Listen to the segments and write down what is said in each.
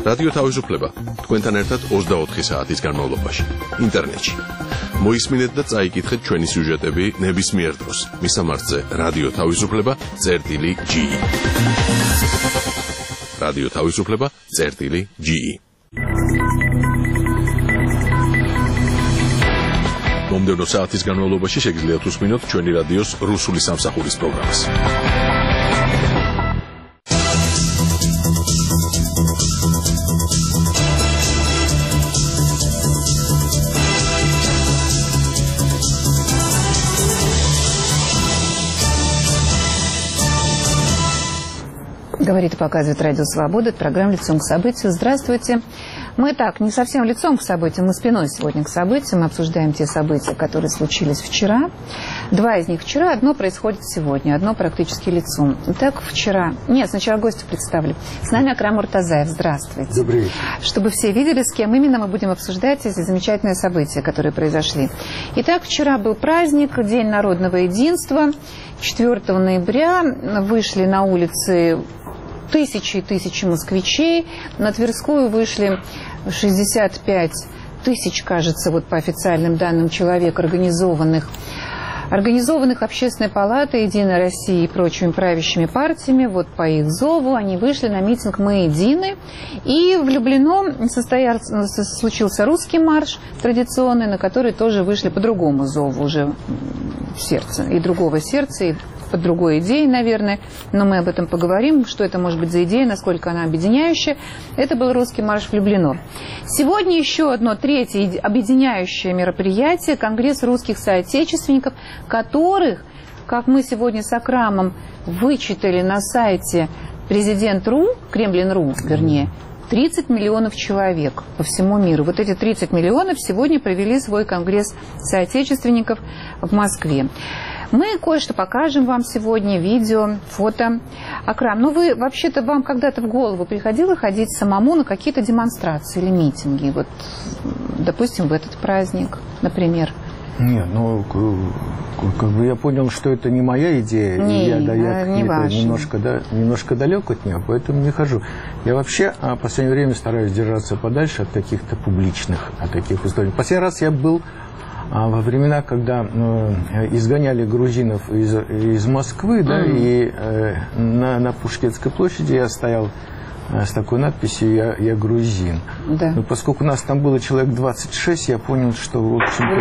რადიო თავისუფლება თქვენთან ერთად 24 საათის განმავლობაში ინტერნეტში. მოისმინეთ და წაიკითხეთ ჩვენი სიუჟეტები ნებისმიერ დროს. მისამართზე რადიო თავისუფლება.ge. რადიო თავისუფლება.ge. მომდევნო საათის განმავლობაში შეგიძლიათ უსმინოთ ჩვენი რადიოს რუსული სამსახურის პროგრამას. Говорит и показывает Радио Свобода. Это программа «Лицом к событию». Здравствуйте. Мы так, не совсем лицом к событию, мы спиной сегодня к событиям. Мы обсуждаем те события, которые случились вчера. Два из них вчера, одно происходит сегодня, одно практически лицом. Итак, вчера... Нет, сначала гостя представлю. С нами Акрам Муртазаев. Здравствуйте. Добрый вечер. Чтобы все видели, с кем именно мы будем обсуждать эти замечательные события, которые произошли. Итак, вчера был праздник, День народного единства. 4 ноября вышли на улицы тысячи и тысячи москвичей. На Тверскую вышли 65 тысяч, кажется, вот по официальным данным, человек, организованных Общественной палатой, Единой России и прочими правящими партиями. Вот по их зову они вышли на митинг «Мы едины». И в Люблино случился русский марш традиционный, на который тоже вышли по другому зову уже сердца, и другого сердца, и под другой идеей, наверное, но мы об этом поговорим, что это может быть за идея, насколько она объединяющая. Это был русский марш в Люблино. Сегодня еще одно, третье объединяющее мероприятие, Конгресс русских соотечественников, которых, как мы сегодня с Акрамом вычитали на сайте Президент.ру, Кремлин.ру, вернее, 30 миллионов человек по всему миру. Вот эти 30 миллионов сегодня провели свой Конгресс соотечественников в Москве. Мы кое-что покажем вам сегодня, видео, фото. Акрам, ну вы, вообще-то, вам когда-то в голову приходило ходить самому на какие-то демонстрации или митинги? Вот, допустим, в этот праздник, например. Нет, ну, как бы я понял, что это не моя идея. Не, я не ваша. немножко далек от нее, поэтому не хожу. Я вообще в последнее время стараюсь держаться подальше от каких-то публичных, от таких условий. Последний раз я был во времена, когда изгоняли грузинов из Москвы, да, и на Пушкинской площади я стоял с такой надписью «Я грузин». Да. Но поскольку у нас там было человек 26, я понял, что, в общем-то,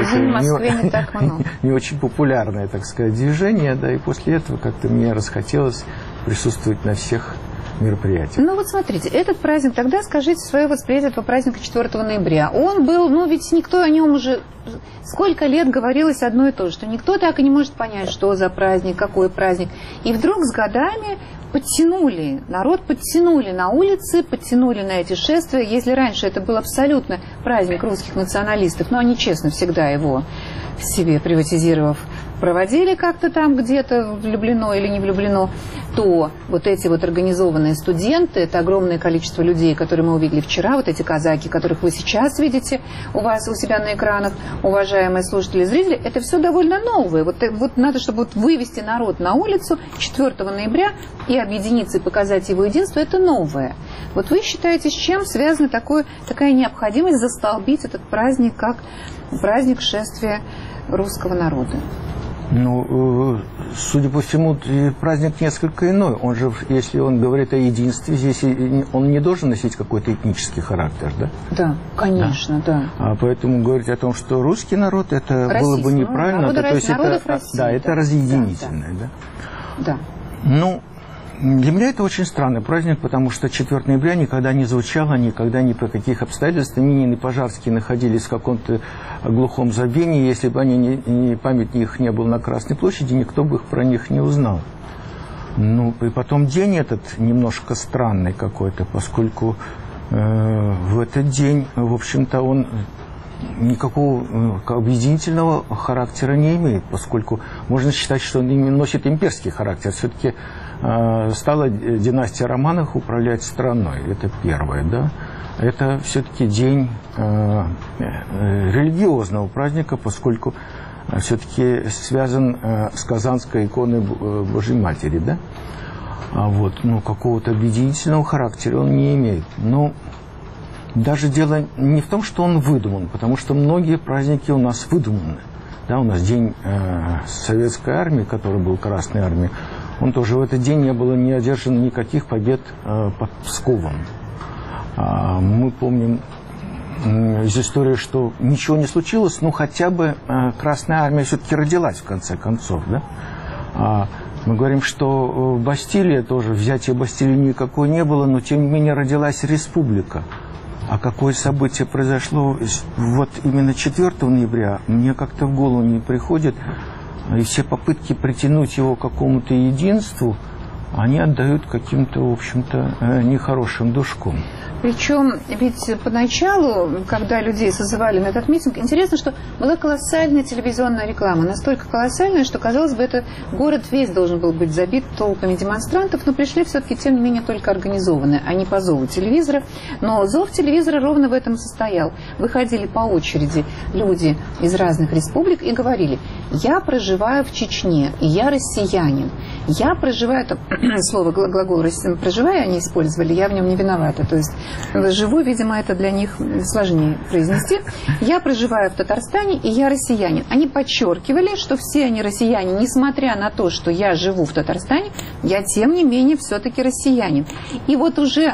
это не очень популярное, так сказать, движение, да, и после этого как-то мне расхотелось присутствовать на всех мероприятиях. Ну вот смотрите, этот праздник, тогда скажите свое восприятие этого праздника 4 ноября. Он был, ну ведь никто о нем уже сколько лет говорилось одно и то же, что никто так и не может понять, что за праздник, какой праздник. И вдруг с годами народ подтянули на улицы, подтянули на эти шествия. Если раньше это был абсолютно праздник русских националистов, но они честно всегда его себе приватизировав, проводили как-то там где-то влюблено или не влюблено, то вот эти вот организованные студенты, это огромное количество людей, которые мы увидели вчера, вот эти казаки, которых вы сейчас видите у вас у себя на экранах, уважаемые слушатели и зрители, это все довольно новое. Вот надо, чтобы вывести народ на улицу 4 ноября и объединиться и показать его единство, это новое. Вот вы считаете, с чем связана такая необходимость застолбить этот праздник, как праздник шествия русского народа? Ну, судя по всему, праздник несколько иной. Он же, если он говорит о единстве, здесь он не должен носить какой-то этнический характер, да? Да, конечно, да. А поэтому говорить о том, что русский народ, это было бы неправильно. Это разъединительное, да? Да. Ну, для меня это очень странный праздник, потому что 4 ноября никогда не звучало, никогда ни по каких обстоятельствах. Минин и Пожарский находились в каком-то глухом забвении. Если бы памятник их не был на Красной площади, никто бы про них не узнал. Ну, и потом день этот немножко странный какой-то, поскольку в этот день, в общем-то, он никакого объединительного характера не имеет, поскольку можно считать, что он носит имперский характер. Все-таки стала династия Романовых управлять страной. Это первое, да. Это все-таки день религиозного праздника, поскольку все-таки связан с Казанской иконой Божьей Матери, да. А вот, ну, какого-то объединительного характера он не имеет. Ну, Даже дело не в том, что он выдуман, потому что многие праздники у нас выдуманы. Да, у нас день Советской армии, который был Красной армией, он тоже в этот день не было не одержано никаких побед под Псковом. Мы помним из истории, что ничего не случилось, но хотя бы Красная армия все-таки родилась в конце концов. Да? Мы говорим, что Бастилия тоже, взятия Бастилии никакой не было, но тем не менее родилась республика. А какое событие произошло вот именно 4 ноября, мне как-то в голову не приходит. И все попытки притянуть его к какому-то единству, они отдают каким-то, в общем-то, нехорошим душком. Причем ведь поначалу, когда людей созывали на этот митинг, интересно, что была колоссальная телевизионная реклама. Настолько колоссальная, что, казалось бы, этот город весь должен был быть забит толпами демонстрантов, но пришли все-таки, тем не менее, только организованные, а не по зову телевизора. Но зов телевизора ровно в этом состоял. Выходили по очереди люди из разных республик и говорили: «Я проживаю в Чечне, и я россиянин. Я проживаю...» Слово, глагол «проживаю» они использовали, я в нем не виновата. То есть живу, видимо, это для них сложнее произнести. «Я проживаю в Татарстане, и я россиянин». Они подчеркивали, что все они россияне, несмотря на то, что я живу в Татарстане, я, тем не менее, все-таки россиянин. И вот уже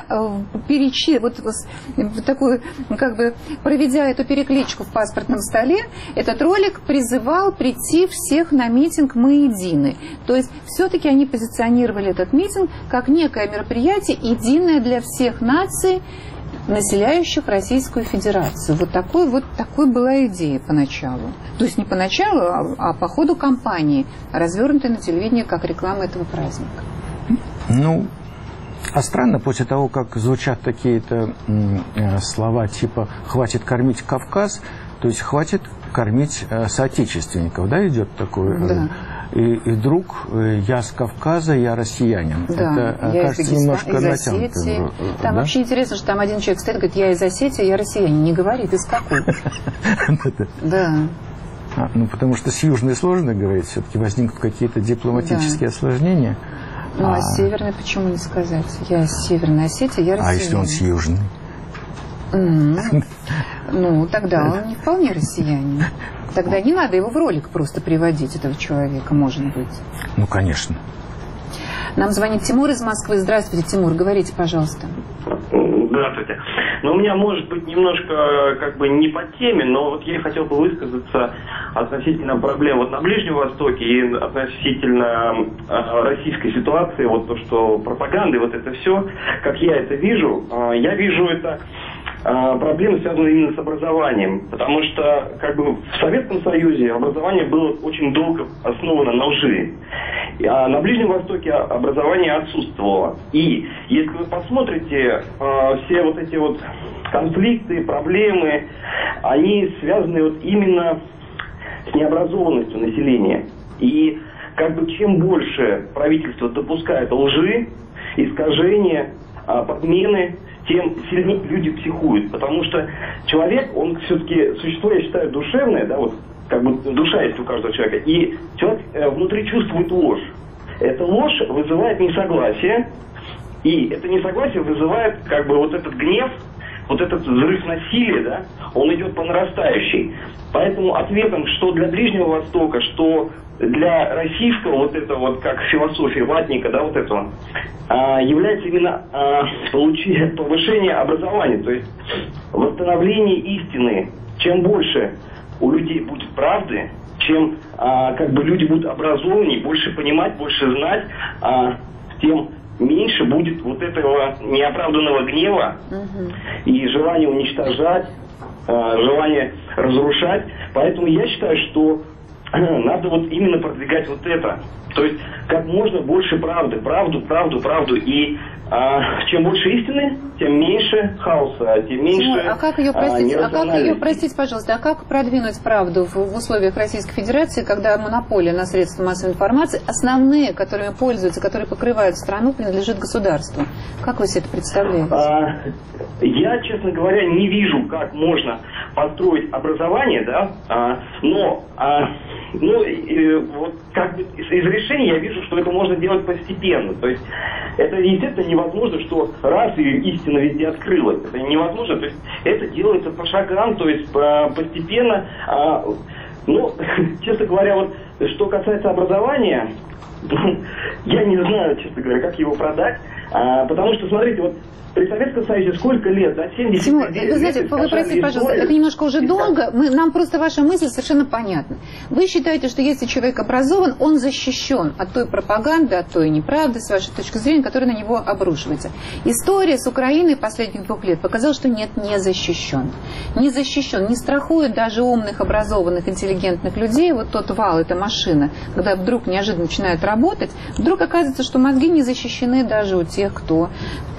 такую, как бы, проведя эту перекличку в паспортном столе, этот ролик призывал прийти всех на митинг «Мы едины». То есть все-таки они позиционировали этот митинг как некое мероприятие, единое для всех наций, населяющих Российскую Федерацию. Вот такой была идея поначалу. То есть не поначалу, а по ходу кампании, развернутой на телевидении как реклама этого праздника. Ну, а странно, после того, как звучат такие-то слова типа «хватит кормить Кавказ», то есть «хватит кормить соотечественников», да, идет такое? Да. И вдруг я с Кавказа, я россиянин. Да, это, я кажется, немножко натянуто. Там да? вообще интересно, что там один человек стоит и говорит: «Я из Осетии, я россиянин». Не говорит, из какой. Да. Ну, потому что с южной сложно говорить, все-таки возникнут какие-то дипломатические осложнения. Ну, а с северной почему не сказать? Я из Северной Осетии, я россиянин. А если он с южной? Ну, тогда он не вполне россиянин. Тогда не надо его в ролик просто приводить, этого человека, может быть. Ну, конечно. Нам звонит Тимур из Москвы. Здравствуйте, Тимур, говорите, пожалуйста. Здравствуйте. Ну, у меня, может быть, немножко как бы не по теме, но вот я хотел бы высказаться относительно проблем вот на Ближнем Востоке и относительно российской ситуации, вот то, что пропаганда и вот это все, как я это вижу, это проблемы, связанные именно с образованием, потому что как бы в Советском Союзе образование было очень долго основано на лжи, а на Ближнем Востоке образование отсутствовало. И если вы посмотрите, все вот эти вот конфликты, проблемы, они связаны вот именно с необразованностью населения. И как бы чем больше правительство допускает лжи, искажения, подмены, тем сильнее люди психуют. Потому что человек, он все-таки существо, я считаю, душевное, да, вот как бы душа есть у каждого человека, и человек внутри чувствует ложь. Эта ложь вызывает несогласие, и это несогласие вызывает как бы вот этот гнев, вот этот взрыв насилия, да, он идет по нарастающей. Поэтому ответом, что для Ближнего Востока, что для российского вот этого вот как философии ватника, да, вот этого, является именно повышение образования, то есть восстановление истины. Чем больше у людей будет правды, чем как бы люди будут образованнее, больше понимать, больше знать, тем меньше будет вот этого неоправданного гнева и желания уничтожать, желание разрушать. Поэтому я считаю, что надо вот именно продвигать вот это. То есть как можно больше правды, правду. И чем больше истины, тем меньше хаоса, тем меньше... А как ее простите, пожалуйста, а как продвинуть правду в условиях Российской Федерации, когда монополия на средства массовой информации, основные, которыми пользуются, которые покрывают страну, принадлежит государству? Как вы себе это представляете? Я, честно говоря, не вижу, как можно построить образование, да, но вот как бы из решений я вижу, что это можно делать постепенно. То есть это, естественно, невозможно, что раз и истина везде открылась. Это невозможно. То есть это делается по шагам, то есть постепенно. Честно говоря, вот что касается образования, я не знаю, честно говоря, как его продать. Потому что, смотрите, вот при Советском Союзе сколько лет? Да, 70 Тимур, лет. вы знаете, вы простите, пожалуйста, это немножко уже долго. Нам просто ваша мысль совершенно понятна. Вы считаете, что если человек образован, он защищен от той пропаганды, от той неправды, с вашей точки зрения, которая на него обрушивается. История с Украиной последних 2 лет показала, что нет, не защищен. Не защищен, не страхует даже умных, образованных, интеллигентных людей. Вот тот вал, эта машина, когда вдруг неожиданно начинает работать, вдруг оказывается, что мозги не защищены даже у тех, кто...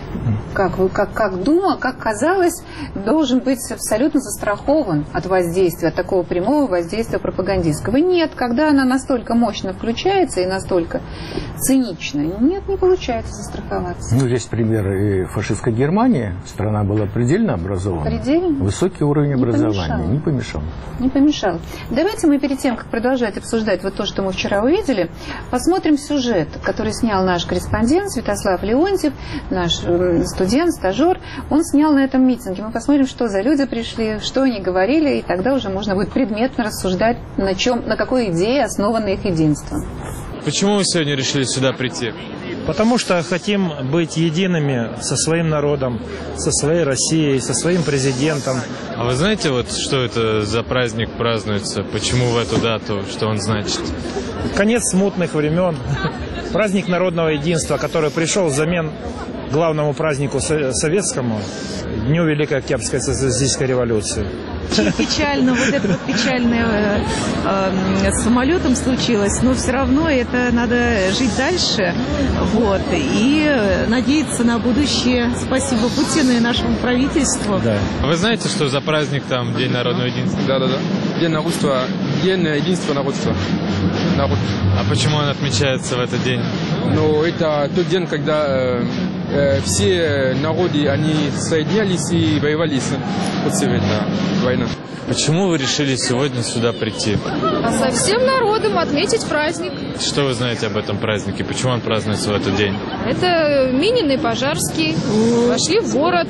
Как думал, как казалось, должен быть абсолютно застрахован от воздействия, от такого прямого воздействия пропагандистского. Нет, когда она настолько мощно включается и настолько цинично, нет, не получается застраховаться. Здесь пример и фашистской Германии. Страна была предельно образована. Предельно? Высокий уровень образования. Не помешал. Не помешал. Давайте мы перед тем, как продолжать обсуждать вот то, что мы вчера увидели, посмотрим сюжет, который снял наш корреспондент Святослав Леонтьев, наш студент, стажер. Он снял на этом митинге. Мы посмотрим, что за люди пришли, что они говорили, и тогда уже можно будет предметно рассуждать, на какой идее основано их единство. Почему вы сегодня решили сюда прийти? Потому что хотим быть едиными со своим народом, со своей Россией, со своим президентом. А вы знаете, вот что это за праздник празднуется? Почему в эту дату? Что он значит? Конец смутных времен. Праздник народного единства, который пришел взамен главному празднику советскому, Дню Великой Октябрьской социалистической революции. Очень печально, вот это вот печальное с самолетом случилось, но все равно это надо жить дальше, вот, и надеяться на будущее. Спасибо Путину и нашему правительству. Да. Вы знаете, что за праздник там День народного единства? Да. День народства, День единства народства. Народ. А почему он отмечается в этот день? Ну, это тот день, когда все народы, они соединялись и воевали против этой войны. Почему вы решили сегодня сюда прийти? А со всем народом отметить праздник. Что вы знаете об этом празднике? Почему он празднуется в этот день? Это Минин и Пожарский вошли в город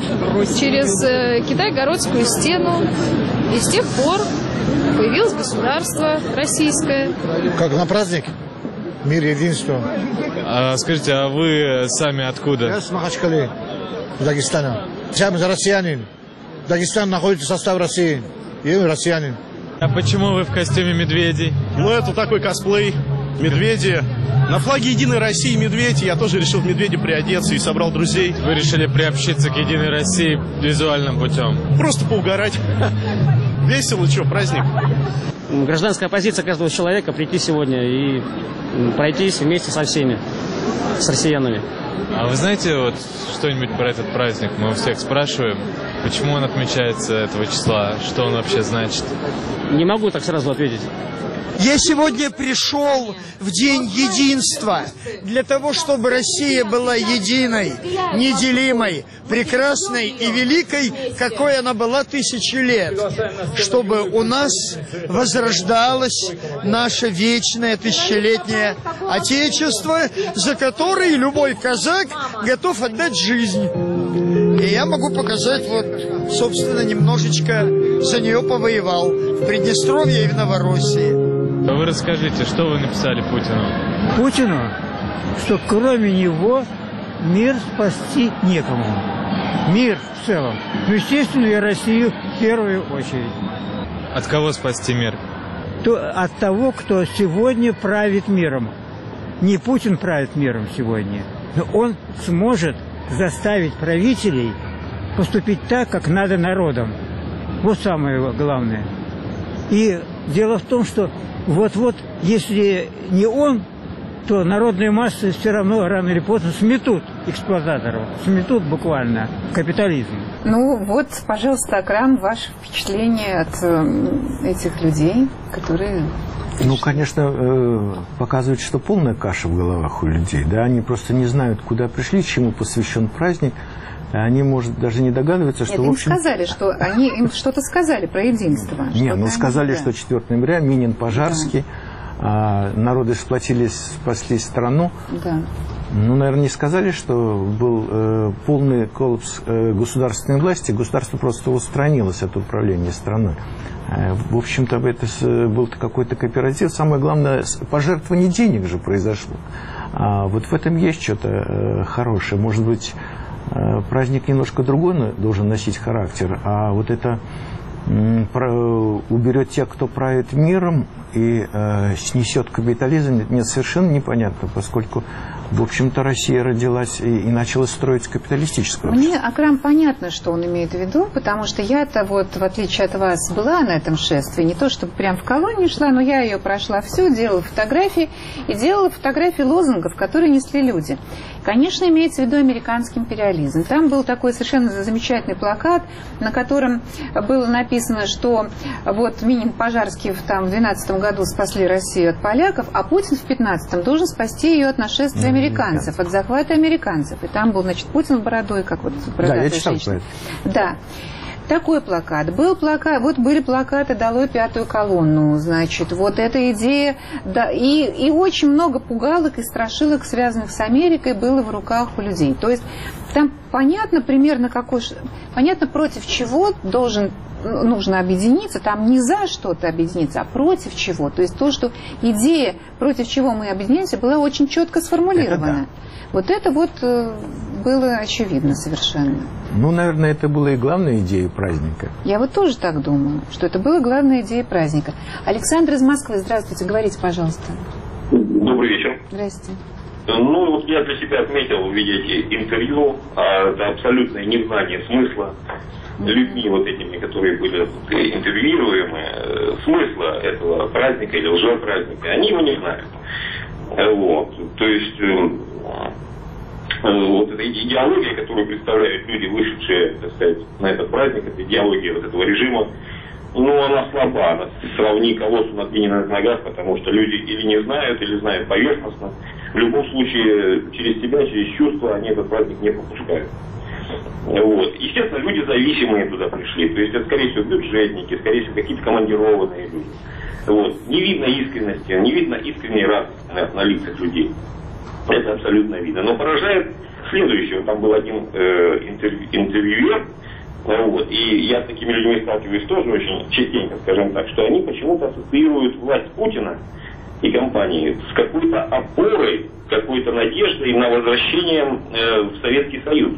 через Китай-Городскую стену. И с тех пор появилось государство российское. Как на праздник? Мир, единство. Скажите, а вы сами откуда? Я с Махачкалы, Дагестана. Я россиянин. Дагестан находится в составе России. Я россиянин. А почему вы в костюме медведей? Ну, это такой косплей. Медведи. На флаге Единой России медведь. Я тоже решил в медведя приодеться и собрал друзей. Вы решили приобщиться к Единой России визуальным путем? Просто поугарать. Весело, что, праздник. Гражданская позиция каждого человека прийти сегодня и пройтись вместе со всеми, с россиянами. А вы знаете вот что-нибудь про этот праздник? Мы у всех спрашиваем, почему он отмечается этого числа, что он вообще значит? Не могу так сразу ответить. Я сегодня пришел в День единства для того, чтобы Россия была единой, неделимой, прекрасной и великой, какой она была 1000 лет. Чтобы у нас возрождалось наше вечное тысячелетнее Отечество, за которое любой казак готов отдать жизнь. И я могу показать, вот, собственно, немножечко за нее повоевал в Приднестровье и в Новороссии. Вы расскажите, что вы написали Путину? Путину, что кроме него мир спасти некому. Мир в целом. Ну, естественно, и Россию в первую очередь. От кого спасти мир? От того, кто сегодня правит миром. Не Путин правит миром сегодня, но он сможет заставить правителей поступить так, как надо народам. Вот самое главное. И дело в том, что вот-вот, если не он, то народные массы все равно рано или поздно сметут эксплуататоров сметут буквально капитализм. Ну вот, пожалуйста, Акрам, ваше впечатление от этих людей, которые... Ну, конечно, показывает, что полная каша в головах у людей. Да? Они просто не знают, куда пришли, чему посвящен праздник. Они, может, даже не догадываются, что... Нет, в общем... сказали, что они им что-то сказали про единство. Нет, ну сказали, что 4 ноября, Минин, Пожарский, народы сплотились, спасли страну. Да. Ну, наверное, не сказали, что был полный коллапс государственной власти. Государство просто устранилось от управления страной. В общем-то, это был какой-то кооператив. Самое главное, пожертвование денег же произошло. Вот в этом есть что-то хорошее. Может быть, праздник немножко другой должен носить характер, а вот это уберет тех, кто правит миром, и снесет капитализм, нет, совершенно непонятно, поскольку, в общем-то, Россия родилась и начала строить капиталистическое общество. Мне, Акрам, понятно, что он имеет в виду, потому что я-то вот, в отличие от вас, была на этом шествии, не то чтобы прям в колонию шла, но я ее прошла всю, делала фотографии, и делала фотографии лозунгов, которые несли люди. Конечно, имеется в виду американский империализм. Там был такой совершенно замечательный плакат, на котором было написано, что вот Минин, Пожарский там в 12 году спасли Россию от поляков, а Путин в 15-м должен спасти ее от нашествия американцев, от захвата американцев. И там был, значит, Путин с бородой, как вот бородатая да, я читал женщина. Да. Такой плакат. Был плакат, вот были плакаты «Долой пятую колонну», значит, вот эта идея, да, и очень много пугалок и страшилок, связанных с Америкой, было в руках у людей. То есть там понятно примерно понятно против чего нужно объединиться, там не за что-то объединиться, а против чего. То есть то, что идея, против чего мы объединяемся, была очень четко сформулирована. Вот это вот было очевидно совершенно. Ну, наверное, это была и главная идея праздника. Я вот тоже так думаю, что это была главная идея праздника. Александр из Москвы, здравствуйте, говорите, пожалуйста. Добрый вечер. Здравствуйте. Ну, вот я для себя отметил, видя эти интервью, это абсолютное незнание смысла людьми вот этими, которые были интервьюируемы, смысла этого праздника или лжепраздника, они его не знают. Вот, то есть вот эта идеология, которую представляют люди, вышедшие, так сказать, на этот праздник, эта идеология вот этого режима, ну, она слаба, она сравни колоссу на глиняных ногах, потому что люди или не знают, или знают поверхностно. В любом случае, через себя, через чувства они этот праздник не пропускают. Вот. Естественно, люди зависимые туда пришли, то есть это, скорее всего, бюджетники, скорее всего, какие-то командированные люди. Вот. Не видно искренности, не видно искренней радости на лицах людей. Это абсолютно видно. Но поражает следующее. Там был один интервьюер, вот, и я с такими людьми сталкиваюсь тоже очень частенько, скажем так, что они почему-то ассоциируют власть Путина и компании с какой-то опорой, какой-то надеждой на возвращение в Советский Союз.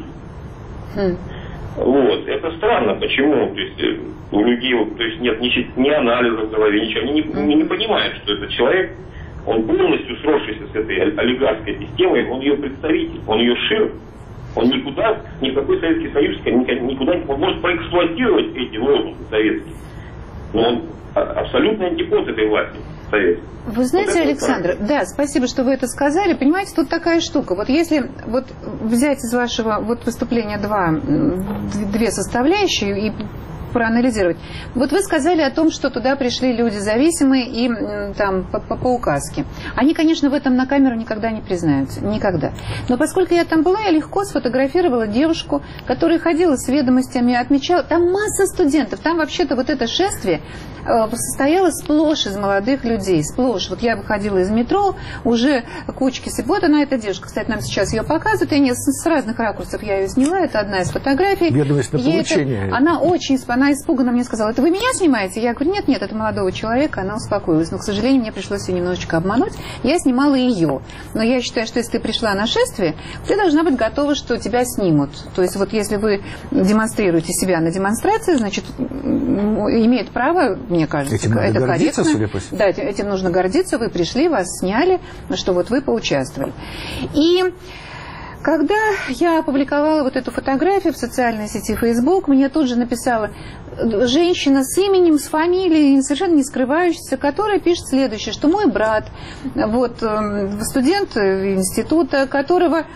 Вот. Это странно. Почему? То есть у людей то есть нет ни анализа в голове, ничего. Они не понимают, что этот человек, он полностью сросшийся с этой олигархской системой, он ее представитель, он ее шеф. Он никуда, ни в какой Советский Союз никуда не может проэксплуатировать эти лозунги советские. Но он абсолютный антипод этой власти советской. Вы знаете, вот Александр, да, спасибо, что вы это сказали. Понимаете, тут такая штука. Вот если вот взять из вашего вот выступления две составляющие и проанализировать. Вот вы сказали о том, что туда пришли люди зависимые и там по указке. Они, конечно, в этом на камеру никогда не признаются. Никогда. Но поскольку я там была, я легко сфотографировала девушку, которая ходила с ведомостями, отмечала. Там масса студентов. Там вообще-то вот это шествие состояло сплошь из молодых людей. Сплошь. Вот я выходила из метро, уже кучки. Вот она, эта девушка. Кстати, нам сейчас ее показывают. И с разных ракурсов я ее сняла. Это одна из фотографий. Ведомость на получение. Она испуганно мне сказала: это вы меня снимаете? Я говорю: нет, это молодого человека. Она успокоилась. Но, к сожалению, мне пришлось ее немножечко обмануть. Я снимала ее. Но я считаю, что если ты пришла на шествие, ты должна быть готова, что тебя снимут. То есть вот если вы демонстрируете себя на демонстрации, значит, имеет право, мне кажется, этим это гордиться, корректно. Судя по всему. Да, этим нужно гордиться. Вы пришли, вас сняли, что вот вы поучаствовали. И Когда я опубликовала вот эту фотографию в социальной сети Facebook, мне тут же написала женщина с именем, с фамилией, совершенно не скрывающаяся, которая пишет следующее, что мой брат, вот, студент института, которого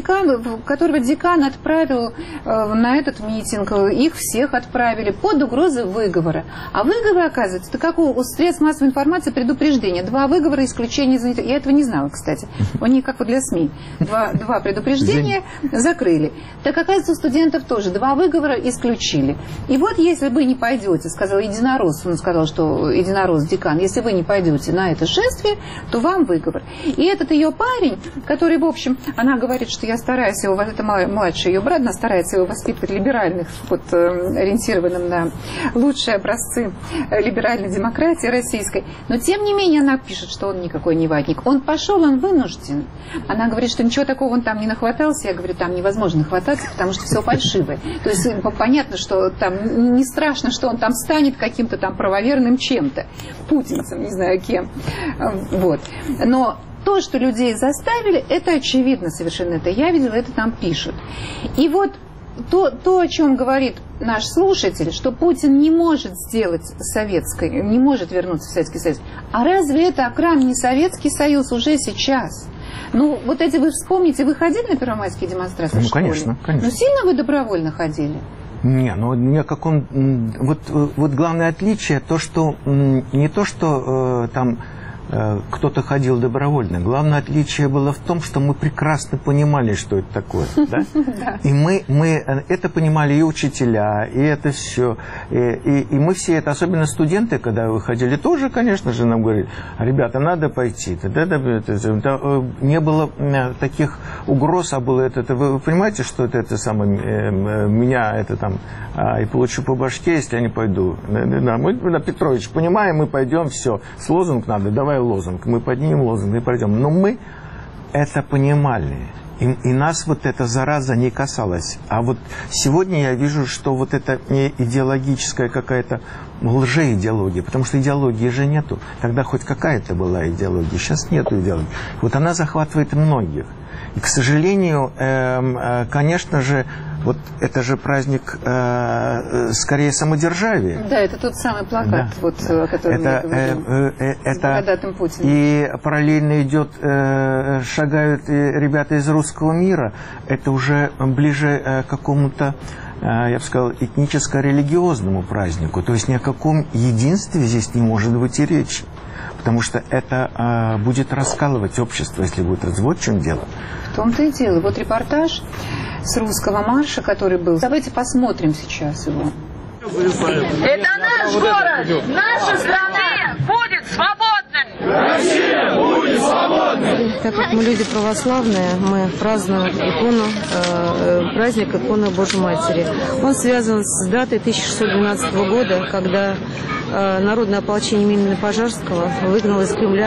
декан отправил на этот митинг, их всех отправили под угрозой выговора. А выговор, оказывается, это как у средств массовой информации предупреждение. 2 выговора, исключение из... Я этого не знала, кстати. У них как вот для СМИ. 2 предупреждения закрыли. Так, оказывается, у студентов тоже 2 выговора исключили. И вот если вы не пойдете, сказал единорос, он сказал, что единорос, декан, если вы не пойдете на это шествие, то вам выговор. И этот ее парень, который, в общем, она говорит, что я стараюсь его, это младший ее брат, она старается его воспитывать либеральных, вот, ориентированным на лучшие образцы либеральной демократии российской. Но, тем не менее, она пишет, что он никакой не ватник. Он пошел, он вынужден. Она говорит, что ничего такого он там не нахватался. Я говорю, там невозможно нахвататься, потому что все фальшивое. То есть понятно, что там не страшно, что он там станет каким-то там правоверным чем-то, путинцем, не знаю кем. Вот. Но то, что людей заставили, это очевидно совершенно. Это я видела, это там пишут. И вот то, о чем говорит наш слушатель, что Путин не может сделать не может вернуться в Советский Союз. А разве это, Акрам, не Советский Союз уже сейчас? Ну, вот эти вы вспомните, вы ходили на первомайские демонстрации в школе? Конечно, конечно. Ну, сильно вы добровольно ходили? Не, ну ни о каком... Вот главное отличие, то, что не то, что там кто-то ходил добровольно. Главное отличие было в том, что мы прекрасно понимали, что это такое. Да? И мы это понимали и учителя, и это все. И мы все это, особенно студенты, когда выходили, тоже, конечно же, нам говорили, ребята, надо пойти. Не было таких угроз, а было это. Вы понимаете, что это самое, меня это там, и получу по башке, если я не пойду. Да, мы, Петрович, понимаем, мы пойдем, все. С лозунг надо, давай лозунг. Мы поднимем лозунг и пойдем. Но мы это понимали. И нас вот эта зараза не касалась. А вот сегодня я вижу, что вот это не идеологическая какая-то лжеидеология, потому что идеологии же нету. Тогда хоть какая-то была идеология, сейчас нету идеологии. Вот она захватывает многих. И, к сожалению, конечно же, вот это же праздник скорее самодержавия. Да, это тот самый плакат, да, вот, о котором я говорила, с бородатым Путиным. И параллельно шагают ребята из русского мира. Это уже ближе к какому-то, я бы сказал, этническо-религиозному празднику. То есть ни о каком единстве здесь не может быть и речи. Потому что это будет раскалывать общество, если будет развод, в чем дело. В том-то и дело. Вот репортаж с русского марша, который был. Давайте посмотрим сейчас его. Это наш город, наша страна будет свободной. Россия будет свободной. Так как мы люди православные, мы празднуем праздник иконы Божьей Матери. Он связан с датой 1612 года, когда народное ополчение имени Пожарского выгнало из Кремля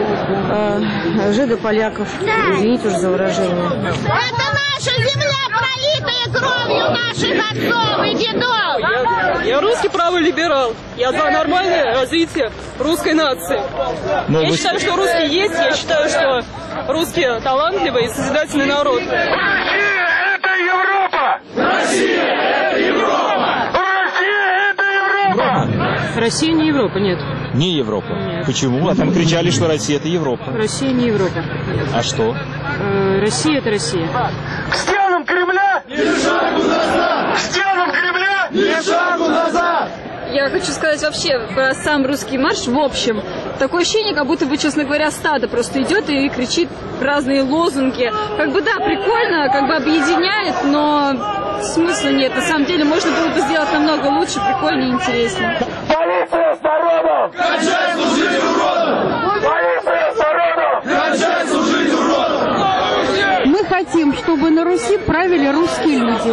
жидополяков. Извините уж за выражение. Это наша земля, пролитая кровью наших отцов и дедов. Я русский правый либерал. Я за нормальное развитие русской нации. Я считаю, что русские есть. Я считаю, что русские талантливый и созидательный народ. Россия – это Европа! Россия – это Европа! Россия – это Европа! Россия не Европа, нет. Не Европа? Нет. Почему? А там кричали, что Россия – это Европа. Россия не Европа. А что? Россия – это Россия. К стенам Кремля! Ни шагу назад! К стенам Кремля! Ни шагу назад! Я хочу сказать вообще про сам русский марш в общем. Такое ощущение, как будто бы, честно говоря, стадо просто идет и кричит разные лозунги. Как бы да, прикольно, как бы объединяет, но смысла нет. На самом деле можно было бы сделать намного лучше, прикольнее и интереснее. Полиция с народом! Кончай служить уродом! Полиция с народом! Кончай служить уродом! Мы хотим, чтобы на Руси правили русские люди.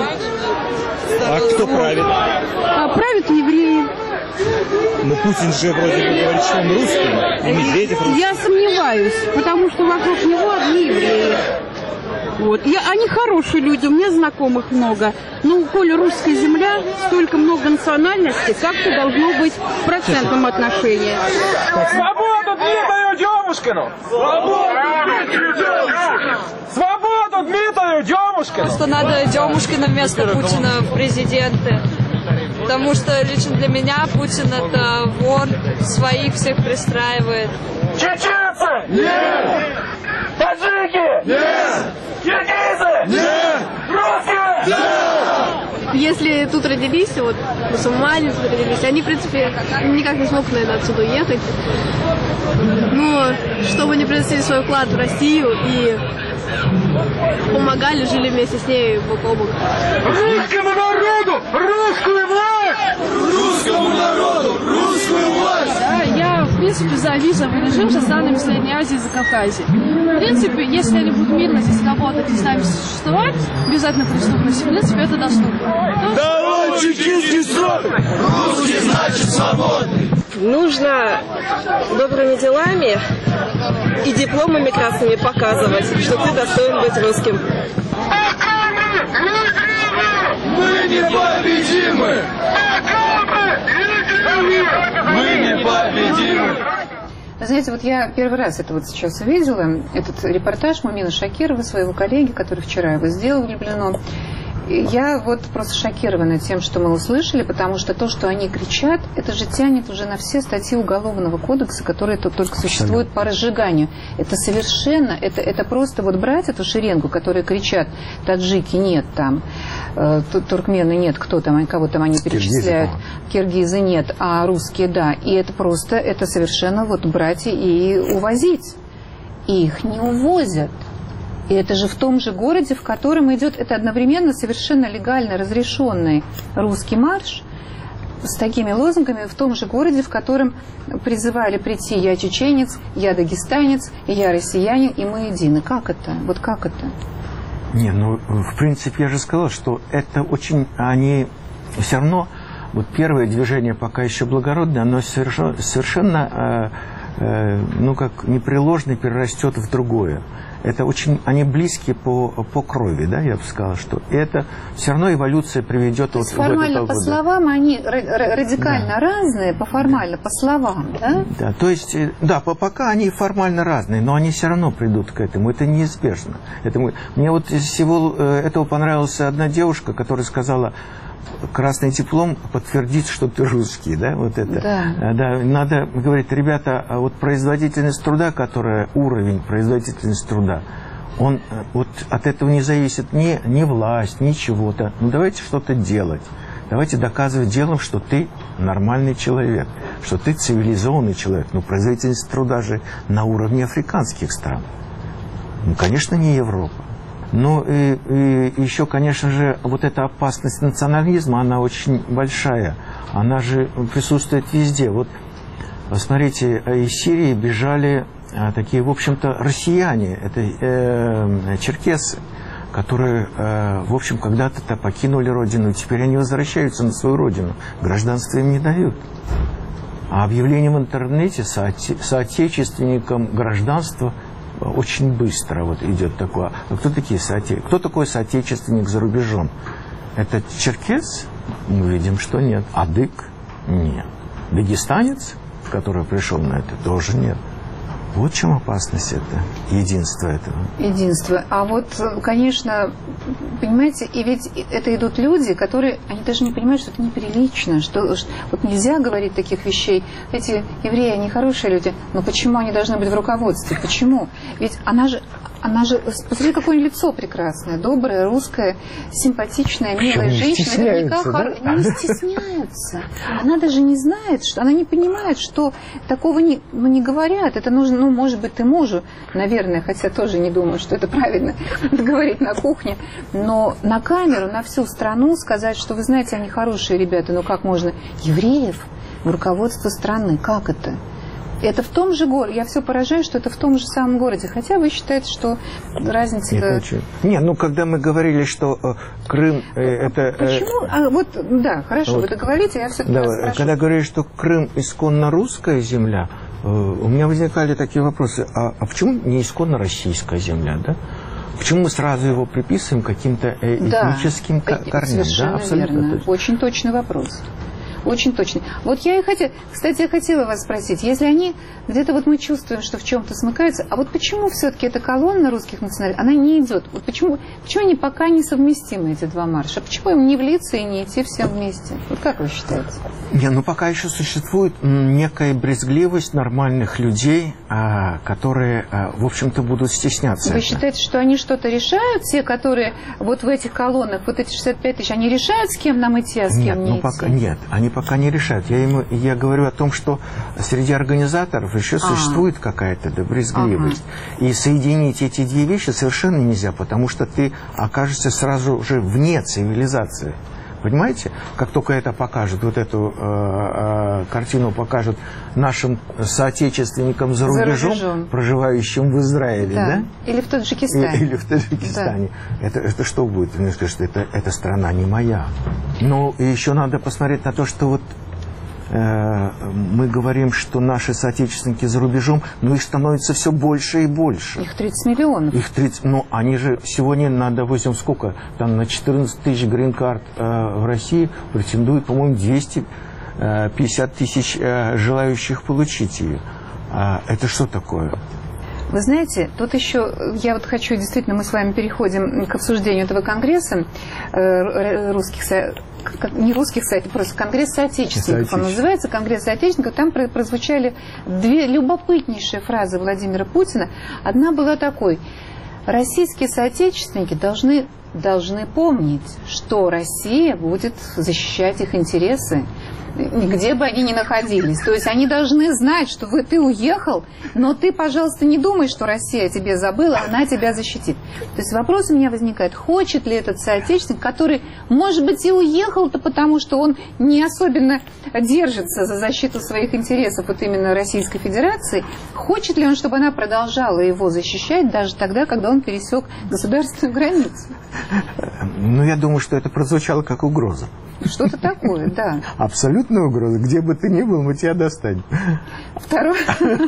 А кто правит? Правят евреи. Ну, Путин же вроде бы говорит, что он русский, и Медведев русский. Я сомневаюсь, потому что вокруг него одни евреи. Вот. Они хорошие люди, у меня знакомых много. Но коль русская земля, столько много национальностей, как-то должно быть в процентном отношении. Свободу Дмитрию Демушкину! Свободу Дмитрию Демушкину! Свободу Дмитрию Демушкину! Демушкина? Что надо Демушкина вместо Путина в президенты. Потому что лично для меня Путин это вор, своих всех пристраивает. Чеченцы? Нет! Таджики? Нет! Киргизы? Нет! Русские? Нет! Если тут родились, вот мусульмане тут родились, они, в принципе, никак не смогут, наверное, отсюда уехать. Но чтобы они принесли свой вклад в Россию и помогали, жили вместе с ней бок о бок. Русскому народу русскую власть! Русскому народу русскую власть! Да, я, в принципе, за визовый режим со странами Средней Азии и Закавказья. В принципе, если они будут мирно здесь работать и с нами существовать, без обязательно преступности, в принципе, это доступно. Давай чекистский строй! Русский значит свободный! Нужно добрыми делами и дипломами красными показывать, что ты достоин быть русским. Мы непобедимы! Мы непобедимы! Знаете, вот я первый раз это вот сейчас увидела, этот репортаж Мумина Шакирова, своего коллеги, который вчера его сделал в Люблино. Я вот просто шокирована тем, что мы услышали, потому что то, что они кричат, это же тянет уже на все статьи Уголовного кодекса, которые тут только существуют по разжиганию. Это совершенно, это просто вот брать эту шеренгу, которые кричат, таджики нет там, туркмены нет, кто там, кого там они перечисляют, киргизы нет, а русские да. И это просто, это совершенно вот брать и увозить. И их не увозят. И это же в том же городе, в котором идет, это одновременно совершенно легально разрешенный русский марш с такими лозунгами, в том же городе, в котором призывали прийти «Я чеченец», «Я дагестанец», «Я россиянин», и мы едины. Как это? Вот как это? Не, ну, в принципе, я же сказал, что это очень, они все равно, вот первое движение пока еще благородное, оно совершенно, ну, как непреложно перерастет в другое. Это очень, они близки по крови, да, я бы сказал, что это все равно эволюция приведет вот формально по словам они радикально разные, формально по словам, да? Да, то есть, да, пока они формально разные, но они все равно придут к этому, это неизбежно. Мне вот из всего этого понравилась одна девушка, которая сказала: красный диплом подтвердит, что ты русский, да, вот это. Да. Да, надо говорить, ребята, вот производительность труда, уровень производительности труда, он вот от этого не зависит ни власть, ни чего-то. Ну, давайте что-то делать. Давайте доказывать делом, что ты нормальный человек, что ты цивилизованный человек. Но производительность труда же на уровне африканских стран. Ну, конечно, не Европа. Ну и еще, конечно же, вот эта опасность национализма, она очень большая. Она же присутствует везде. Вот, смотрите, из Сирии бежали такие, в общем-то, россияне. Это черкесы, которые, в общем, когда-то покинули родину. Теперь они возвращаются на свою родину. Гражданство им не дают. А объявление в интернете соотечественникам гражданства очень быстро вот идет такое. А кто такой соотечественник за рубежом? Это черкес? Мы видим, что нет. Адык? Нет. Дагестанец, который пришел на это, тоже нет. Вот в чем опасность единства этого. Единство. А вот, конечно, понимаете, и ведь это идут люди, которые, они даже не понимают, что это неприлично, что вот нельзя говорить таких вещей. Эти евреи, они хорошие люди, но почему они должны быть в руководстве? Почему? Ведь она же, посмотри, какое лицо прекрасное, доброе, русское, симпатичная, милая женщина. Наверняка не стесняется. Она даже не знает, что она не понимает, что такого не говорят. Это нужно, ну, может быть, ты мужу, наверное, хотя тоже не думаю, что это правильно говорить на кухне, но на камеру, на всю страну сказать, что, вы знаете, они хорошие ребята, но как можно евреев в руководство страны? Как это? Это в том же городе. Я все поражаюсь, что это в том же самом городе. Хотя вы считаете, что разница... Не, ну, когда мы говорили, что Крым это... Почему? Вот, да, хорошо, вот. Вы договорите, я все-таки спрошу. Когда говорили, что Крым исконно русская земля, у меня возникали такие вопросы. А почему не исконно российская земля, да? Почему мы сразу его приписываем каким-то этническим корням? Совершенно да, абсолютно верно. точно. Очень точный вопрос. Очень точный. Вот я и хотела, кстати, я хотела вас спросить, если они, где-то вот мы чувствуем, что в чем-то смыкаются, а вот почему все-таки эта колонна русских националистов, она не идет? Вот почему они пока не совместимы, эти два марша? Почему им не влиться и не идти всем вместе? Вот как вы считаете? Пока еще существует некая брезгливость нормальных людей, которые, в общем-то, будут стесняться. Вы считаете, что они что-то решают, те, которые вот в этих колоннах, вот эти 65 тысяч, они решают, с кем нам идти, а с кем не идти? Нет, они пока не решают. Я говорю о том, что среди организаторов еще существует какая-то брезгливость. И соединить эти две вещи совершенно нельзя, потому что ты окажешься сразу же вне цивилизации. Понимаете? Как только это покажет, вот эту картину покажут нашим соотечественникам за рубежом, проживающим в Израиле, да? Или в Таджикистане. Или в Таджикистане. Да. Это что будет? Они скажут, что эта страна не моя. Но еще надо посмотреть на то, что вот мы говорим, что наши соотечественники за рубежом, но их становится все больше и больше. Их 30 миллионов. Их 30, они же сегодня допустим, сколько? Там на 14 тысяч грин-карт в России претендуют, по-моему, 250 тысяч желающих получить ее. Это что такое? Вы знаете, тут еще, я вот хочу, действительно, мы с вами переходим к обсуждению этого конгресса не русских соотечественников, просто конгресс соотечественников. Он называется конгресс соотечественников. Там прозвучали две любопытнейшие фразы Владимира Путина. Одна была такой: российские соотечественники должны помнить, что Россия будет защищать их интересы, где бы они ни находились. То есть они должны знать, что ты уехал, но ты, пожалуйста, не думай, что Россия о тебе забыла, она тебя защитит. То есть вопрос у меня возникает, хочет ли этот соотечественник, который, может быть, и уехал-то потому, что он не особенно держится за защиту своих интересов вот именно Российской Федерации, хочет ли он, чтобы она продолжала его защищать даже тогда, когда он пересек государственную границу? Я думаю, что это прозвучало как угроза. Что-то такое, да. Абсолютная угроза. Где бы ты ни был, мы тебя достанем. Второй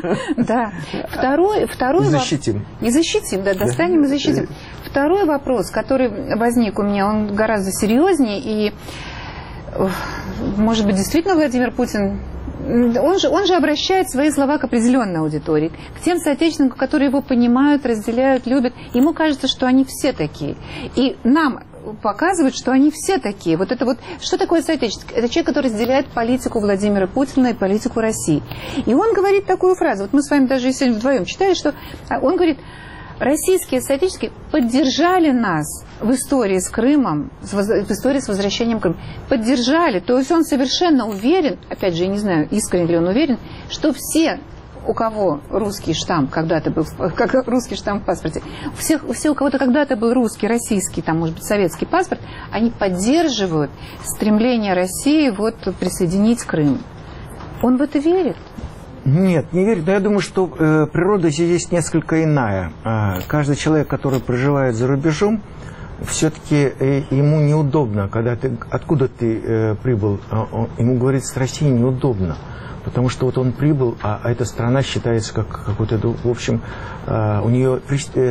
защитим. И защитим, да, достанем и защитим. Второй вопрос, который возник у меня, он гораздо серьезнее, и, может быть, действительно Владимир Путин, он же обращает свои слова к определенной аудитории, к тем соотечественникам, которые его понимают, разделяют, любят. Ему кажется, что они все такие. И нам показывают, что они все такие. Вот это вот, что такое соотечественник? Это человек, который разделяет политику Владимира Путина и политику России. И он говорит такую фразу, вот мы с вами даже сегодня вдвоем читали, что он говорит: российские соотечественники поддержали нас в истории с Крымом, в истории с возвращением Крыма. Поддержали. То есть он совершенно уверен, опять же, я не знаю, искренне ли он уверен, что все, у кого русский штамп когда-то был, как русский штамп в паспорте, все, у кого-то когда-то был русский, российский, там, может быть, советский паспорт, они поддерживают стремление России вот присоединить Крым. Он в это верит? Нет, не верю. Да, я думаю, что природа здесь несколько иная. Каждый человек, который проживает за рубежом, все-таки ему неудобно, когда откуда ты прибыл, ему говорить с Россией неудобно. Потому что вот он прибыл, а эта страна считается как какой-то, в общем, у нее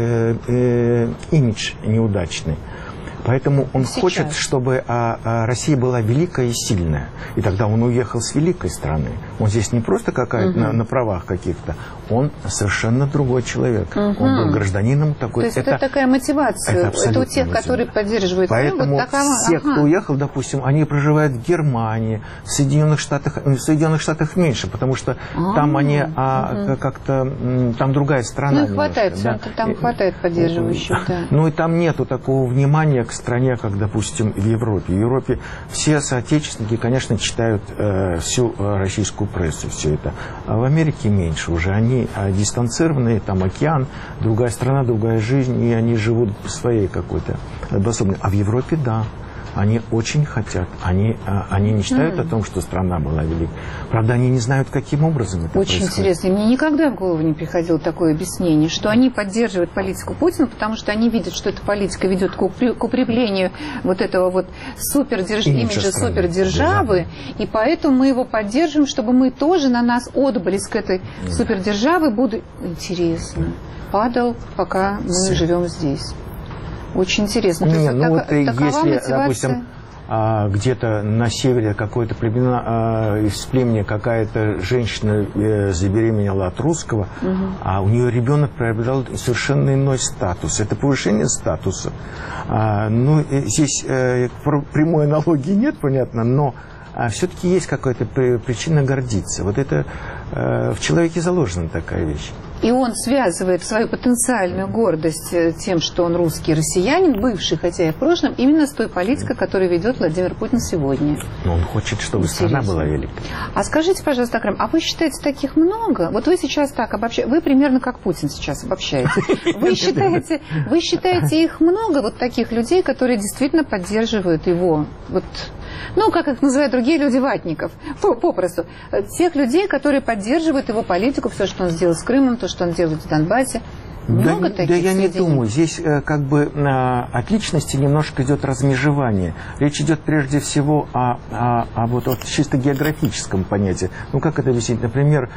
имидж неудачный. Поэтому он хочет, чтобы Россия была великая и сильная. И тогда он уехал с великой страны. Он здесь не просто какая-то на правах каких-то, он совершенно другой человек. Он был гражданином такой. То есть это такая мотивация. Это у тех, которые поддерживают. Поэтому вот все, кто уехал, допустим, они проживают в Германии, в Соединенных Штатах меньше, потому что там они как-то, там другая страна. Ну и хватает, там хватает поддерживающих. Ну и там нету такого внимания к стране, как, допустим, в Европе. В Европе все соотечественники, конечно, читают всю российскую прессу, все это. А в Америке меньше уже. Они дистанцированные, там океан, другая страна, другая жизнь, и они живут своей какой-то обособленной. А в Европе, да. Они очень хотят. Они мечтают о том, что страна была великой. Правда, они не знают, каким образом это очень происходит. Интересно. Мне никогда в голову не приходило такое объяснение, что они поддерживают политику Путина, потому что они видят, что эта политика ведет к укреплению вот этого вот имиджа супердержавы, и поэтому мы его поддерживаем, чтобы мы тоже, на нас отблеск этой супердержавы будет интересно. Падал, пока мы живем здесь. Очень интересно. Если, допустим, где-то на севере какое-то племя, из племени какая-то женщина забеременела от русского, а у нее ребенок приобрел совершенно иной статус. Это повышение статуса. Ну, здесь прямой аналогии нет, понятно, но все-таки есть какая-то причина гордиться. Вот это в человеке заложена такая вещь. И он связывает свою потенциальную гордость тем, что он русский россиянин, бывший, хотя и в прошлом, именно с той политикой, которую ведет Владимир Путин сегодня. Но он хочет, чтобы страна была великой. А скажите, пожалуйста, Акрам, а вы считаете таких много? Вот вы сейчас так обобщаете, вы примерно как Путин сейчас обобщаете. Вы считаете их много, вот таких людей, которые действительно поддерживают его? Вот, ну, как их называют другие люди, ватников, попросту. Тех людей, которые поддерживают его политику, все, что он сделал с Крымом, то, что он делает в Донбассе. Много таких да я не сведений? думаю. Здесь как бы от личности немножко идет размежевание. Речь идет прежде всего о чисто географическом понятии. Ну, как это объяснить? Например,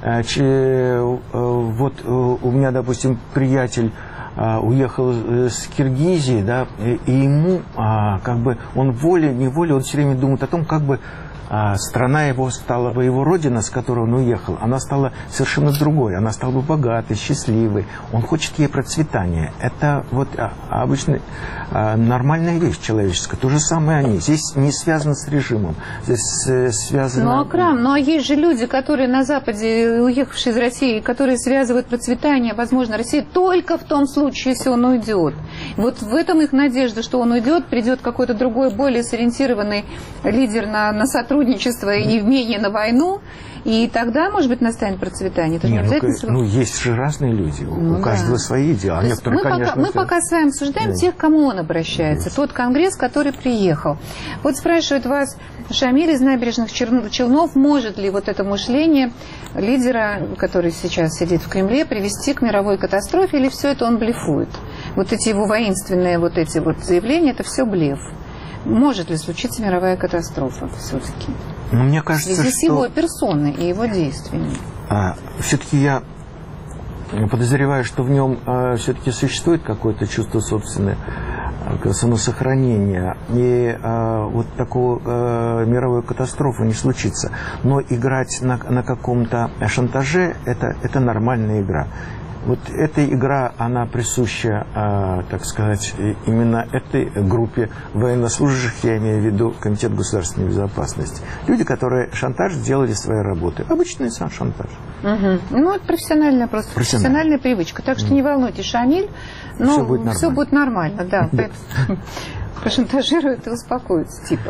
вот у меня, допустим, приятель уехал с Киргизии, да, и ему как бы он волей-неволей, он все время думает о том, как бы страна его стала бы, его родина, с которой он уехал, она стала совершенно другой, она стала бы богатой, счастливой. Он хочет ей процветания. Это вот обычно нормальная вещь человеческая. То же самое они. Здесь не связано с режимом. Здесь связано... Ну, Акрам, ну а есть же люди, которые на Западе, уехавшие из России, которые связывают процветание, возможно, России только в том случае, если он уйдет. Вот в этом их надежда, что он уйдет, придет какой-то другой, более сориентированный лидер на сотрудничество и менее на войну, и тогда, может быть, настанет процветание. Это же не обязательно... Ну, есть же разные люди, у каждого свои дела. Некоторые, мы пока с вами обсуждаем тех, к кому он обращается. Тот конгресс, который приехал. Вот спрашивает вас Шамиль из Набережных Челнов, может ли вот это мышление лидера, который сейчас сидит в Кремле, привести к мировой катастрофе, или все это он блефует? Вот эти его воинственные вот эти вот заявления, это все блеф. Может ли случиться мировая катастрофа все-таки? Но мне кажется, в связи с его персоной и его действиями. Все-таки я подозреваю, что в нем все-таки существует какое-то чувство собственного самосохранения. И вот такого мировой катастрофы не случится. Но играть на каком-то шантаже – это нормальная игра. Вот эта игра, она присуща, так сказать, именно этой группе военнослужащих, я имею в виду Комитет государственной безопасности. Люди, которые шантаж делали своей работы. Обычный сам шантаж. Ну, это профессиональная профессиональная привычка. Так что не волнуйтесь, Шамиль, но все будет нормально. Да. Пошантажируют и успокоятся, типа.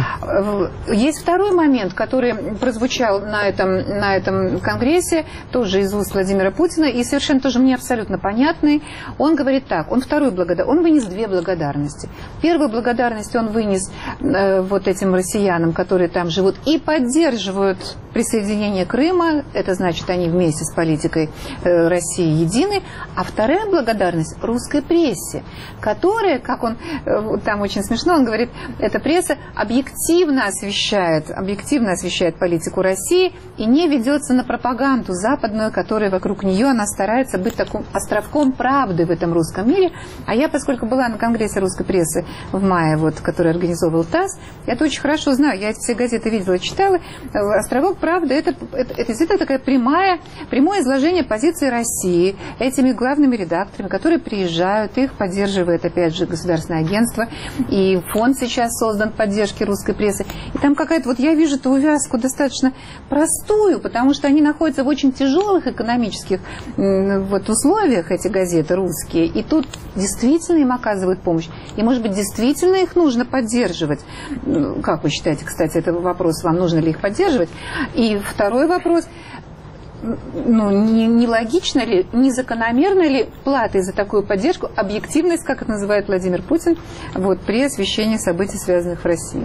Есть второй момент, который прозвучал на этом конгрессе, тоже из уст Владимира Путина, и совершенно тоже мне абсолютно понятный. Он говорит так, он вынес две благодарности. Первую благодарность он вынес вот этим россиянам, которые там живут и поддерживают присоединение Крыма, это значит, они вместе с политикой России едины. А вторая благодарность русской прессе, которая, как он там очень смешно, он говорит, эта пресса объективно освещает политику России и не ведется на пропаганду западную, которая вокруг нее, она старается быть таким островком правды в этом русском мире. А я, поскольку была на конгрессе русской прессы в мае, вот, который организовывал ТАСС, я это очень хорошо знаю, я эти все газеты видела, читала. Островок правды это действительно такое прямое изложение позиции России этими главными редакторами, которые приезжают, их поддерживает, опять же, государственное агентство. И фонд сейчас создан поддержки русской прессы. И там какая-то, вот я вижу эту увязку достаточно простую, потому что они находятся в очень тяжелых экономических вот условиях, эти газеты русские. И тут действительно им оказывают помощь. И, может быть, действительно их нужно поддерживать. Как вы считаете, кстати, это вопрос, вам нужно ли их поддерживать? И второй вопрос. Ну, не логично ли, не закономерно ли платой за такую поддержку объективность, как это называет Владимир Путин, вот, при освещении событий, связанных с Россией?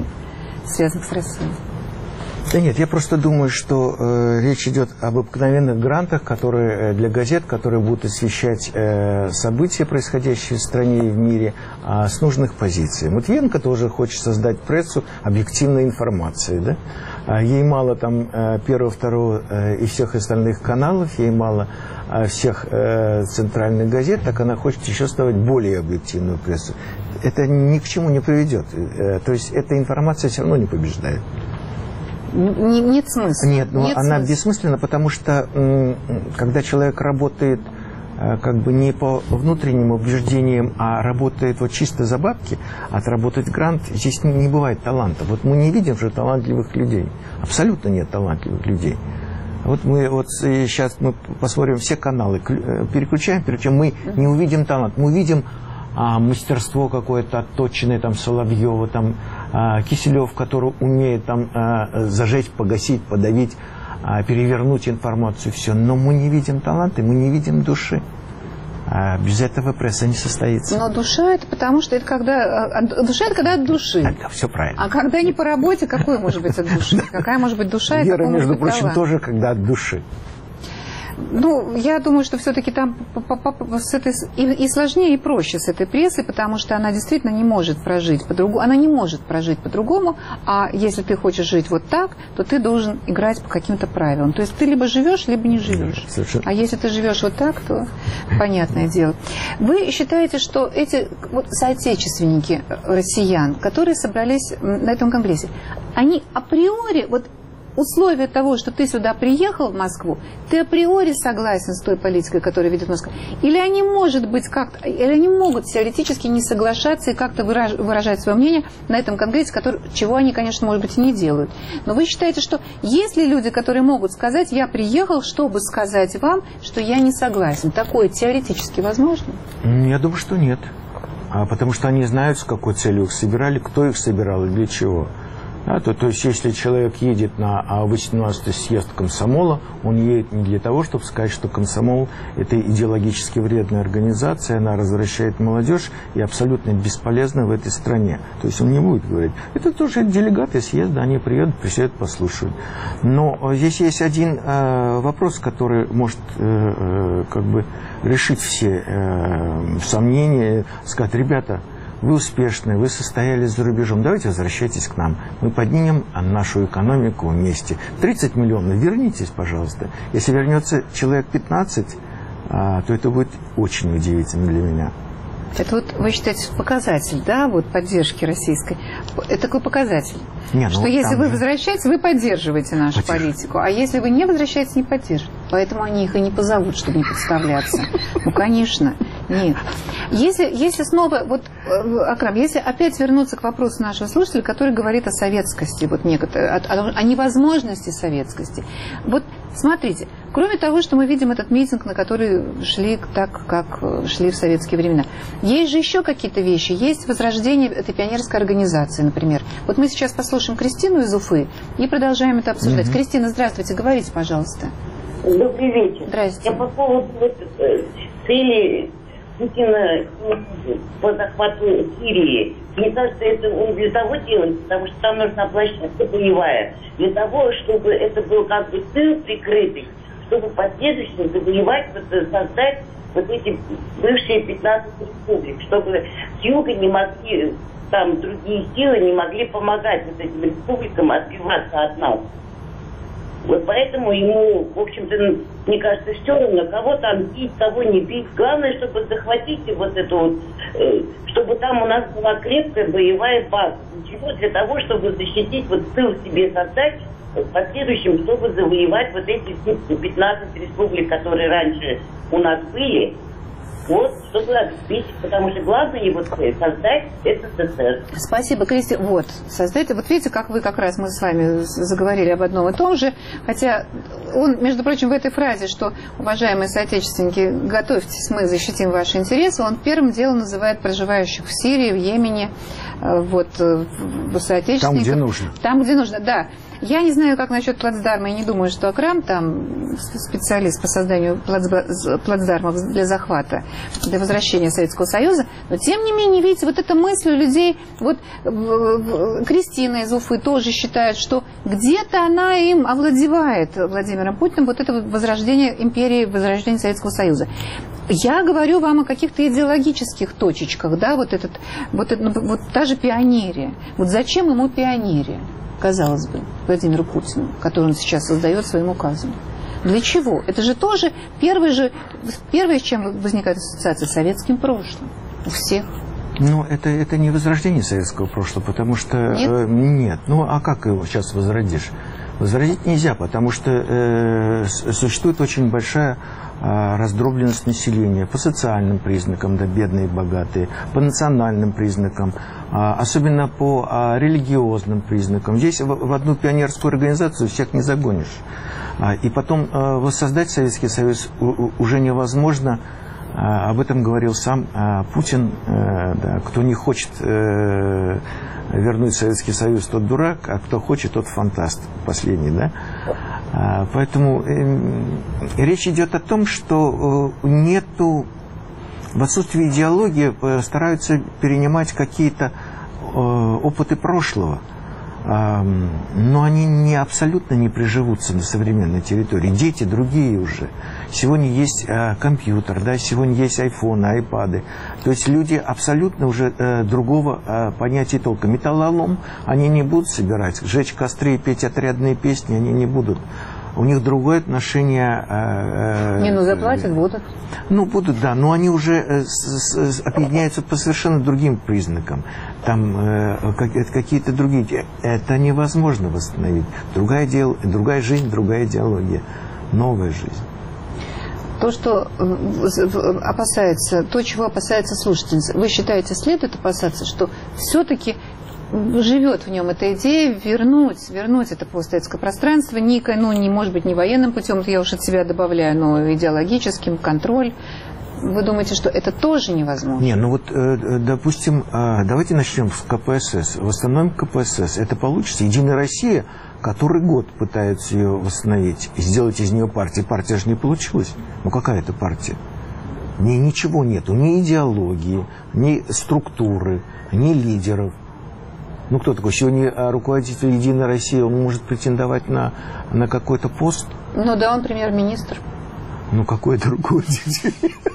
Да нет, я просто думаю, что речь идет об обыкновенных грантах, которые для газет, которые будут освещать события, происходящие в стране и в мире, с нужных позиций. Матвиенко тоже хочет создать прессу объективной информации, да? Ей мало там первого, второго и всех остальных каналов, ей мало всех центральных газет, так она хочет еще создавать более объективную прессу. это ни к чему не приведет. То есть эта информация все равно не побеждает. Нет смысла. Нет, но нет она смысла. бессмысленна, потому что когда человек работает как бы не по внутренним убеждениям, а работает вот чисто за бабки, отработать грант, здесь не бывает таланта. Вот мы не видим же талантливых людей. Абсолютно нет талантливых людей. Вот мы вот сейчас мы посмотрим все каналы, переключаем, причем мы не увидим талант, мы увидим мастерство какое-то отточенное, там Соловьева, там Киселев, который умеет там зажечь, погасить, подавить, перевернуть информацию, все. Но мы не видим таланта, мы не видим души. Без этого пресса не состоится. Но душа это потому, что это когда... Душа это когда от души. Это все правильно. А когда не по работе, какой может быть от души? Какая может быть душа? Вера, между прочим, тоже когда от души. Ну, я думаю, что все-таки там и сложнее, и проще с этой прессой, потому что она действительно не может прожить по-другому. Она не может прожить по-другому, а если ты хочешь жить вот так, то ты должен играть по каким-то правилам. То есть ты либо живешь, либо не живешь. А если ты живешь вот так, то понятное дело. Вы считаете, что эти вот соотечественники россиян, которые собрались на этом конгрессе, они априори... вот условия того, что ты сюда приехал в Москву, ты априори согласен с той политикой, которую ведет Москва? Или они, может быть, как-то, или они могут теоретически не соглашаться и как-то выражать свое мнение на этом конгрессе, чего они, конечно, может быть, и не делают. Но вы считаете, что есть ли люди, которые могут сказать, я приехал, чтобы сказать вам, что я не согласен? Такое теоретически возможно? Я думаю, что нет. Потому что они знают, с какой целью их собирали, кто их собирал и для чего. То есть, если человек едет на 18-й съезд комсомола, он едет не для того, чтобы сказать, что комсомол – это идеологически вредная организация, она развращает молодежь и абсолютно бесполезна в этой стране. То есть, он не будет говорить. Это тоже делегаты съезда, они приедут, присядут, послушают. Но здесь есть один вопрос, который может как бы решить все сомнения, сказать, ребята, вы успешны, вы состоялись за рубежом, давайте возвращайтесь к нам. Мы поднимем нашу экономику вместе. 30 миллионов, вернитесь, пожалуйста. Если вернется человек 15, то это будет очень удивительно для меня. Это вот, вы считаете, показатель, да, вот поддержки российской? Это такой показатель, что если вы возвращаетесь, вы поддерживаете нашу политику, а если вы не возвращаетесь, не поддерживаете. Поэтому они их и не позовут, чтобы не подставляться. Ну, конечно, нет. Если снова, вот, Акрам, если опять вернуться к вопросу нашего слушателя, который говорит о советскости, вот о невозможности советскости. Вот, смотрите, кроме того, что мы видим этот митинг, на который шли так, как шли в советские времена, есть же еще какие-то вещи. Есть возрождение этой пионерской организации, например. Вот мы сейчас послушаем Кристину из Уфы и продолжаем это обсуждать. Кристина, здравствуйте, говорите, пожалуйста. Добрый вечер. Здравствуйте. Я по поводу цели Путина по захвату Сирии. Мне кажется, это он для того делает, потому что там нужна площадка боевая, для того, чтобы это был как бы тыл прикрытый, чтобы последующим завоевать, создать вот эти бывшие 15 республик, чтобы с юга не могли, там другие силы не могли помогать вот этим республикам отбиваться от нас. Вот поэтому ему, в общем-то, мне кажется, все равно, кого там бить, кого не бить. Главное, чтобы захватить вот эту вот, чтобы там у нас была крепкая боевая база. Ничего для того, чтобы защитить, вот тыл себе создать, в последующем, чтобы завоевать вот эти 15 республик, которые раньше у нас были. Вот, чтобы обеспечить, потому что главное его создать СССР. Спасибо, Кристи. Вот, создать, вот видите, как вы как раз, мы с вами заговорили об одном и том же, хотя он, между прочим, в этой фразе, что, уважаемые соотечественники, готовьтесь, мы защитим ваши интересы, он первым делом называет проживающих в Сирии, в Йемене, вот, соотечественников. Там, где нужно. Там, где нужно, да. Я не знаю, как насчет плацдарма, и не думаю, что Акрам там специалист по созданию плацдармов для захвата, для возвращения Советского Союза, но тем не менее, видите, вот эта мысль у людей, вот Кристина из Уфы тоже считает, что где-то она им овладевает, Владимиром Путиным, вот это возрождение империи, возрождение Советского Союза. Я говорю вам о каких-то идеологических точечках, да, вот та же пионерия. Вот зачем ему пионерия? Казалось бы, Владимиру Путину, который он сейчас создает своим указом. Для чего? Это же тоже первое, с чем возникает ассоциация с советским прошлым. У всех. Ну, это не возрождение советского прошлого, потому что... Нет. Ну, а как его сейчас возродишь? Возродить нельзя, потому что существует очень большая раздробленность населения по социальным признакам, да, бедные и богатые, по национальным признакам, особенно по религиозным признакам. Здесь в одну пионерскую организацию всех не загонишь. И потом воссоздать Советский Союз уже невозможно. Об этом говорил сам Путин. Да, кто не хочет вернуть Советский Союз, тот дурак, а кто хочет, тот фантаст последний. Да? Поэтому речь идет о том, что нету, в отсутствии идеологии стараются перенимать какие-то опыты прошлого. Но они абсолютно не приживутся на современной территории. Дети другие уже. Сегодня есть компьютер, да, сегодня есть айфоны, айпады. То есть люди абсолютно уже другого понятия толка. Металлолом они не будут собирать, жечь костры и петь отрядные песни они не будут. У них другое отношение... заплатят, будут. Ну, будут, да, но они уже объединяются по совершенно другим признакам. Там какие-то другие... Это невозможно восстановить. Другая жизнь, другая идеология. Новая жизнь. То, что опасается, то, чего опасается слушательница, вы считаете, следует опасаться, что все-таки живет в нем эта идея вернуть это постсоветское пространство, не может быть не военным путем, это я уж от себя добавляю, но идеологическим, контроль. Вы думаете, что это тоже невозможно? Не, ну вот, допустим, давайте начнем с КПСС. Восстановим КПСС. Это получится. Единая Россия, который год пытается ее восстановить, сделать из нее партию. Партия же не получилась. Ну какая это партия? Ничего нету. Ни идеологии, ни структуры, ни лидеров. Ну, кто такой? Сегодня руководитель Единой России, он может претендовать на какой-то пост? Ну да, он премьер-министр. Ну, какой-то руководитель.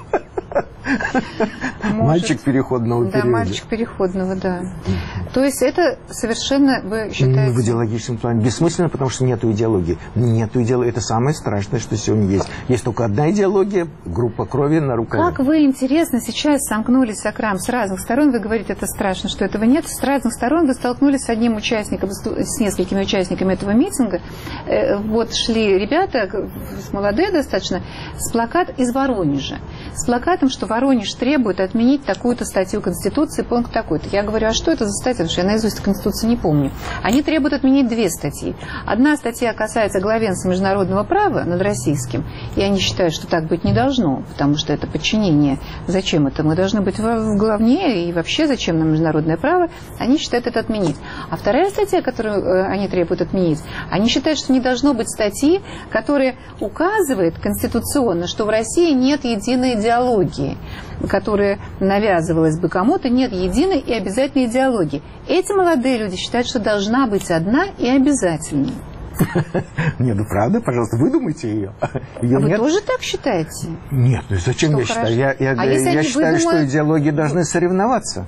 Мальчик переходного периода. Да, мальчик переходного, да. То есть это совершенно, вы считаете... В идеологическом плане бессмысленно, потому что нету идеологии. Нету идеологии. Это самое страшное, что сегодня есть. Есть только одна идеология, группа крови на рукаве. Как вы, интересно, сейчас сомкнулись, Акрам, с разных сторон. Вы говорите, это страшно, что этого нет. С разных сторон вы столкнулись с одним участником, с несколькими участниками этого митинга. Вот шли ребята, молодые достаточно, с плакатом из Воронежа. С плакатом, что Воронеж требует отменить такую-то статью Конституции, пункт такой-то. Я говорю, а что это за статья? Потому что я наизусть Конституции не помню. Они требуют отменить две статьи. Одна статья касается главенства международного права над российским, и они считают, что так быть не должно, потому что это подчинение. Зачем это? Мы должны быть в главне, и вообще зачем нам международное право? Они считают это отменить. А вторая статья, которую они требуют отменить, они считают, что не должно быть статьи, которая указывает конституционно, что в России нет единой идеологии, которая навязывалась бы кому-то, нет единой и обязательной идеологии. Эти молодые люди считают, что должна быть одна и обязательная. Нет, ну правда, пожалуйста, выдумайте ее. Вы тоже так считаете? Нет, ну зачем я считаю? Я считаю, что идеологии должны соревноваться.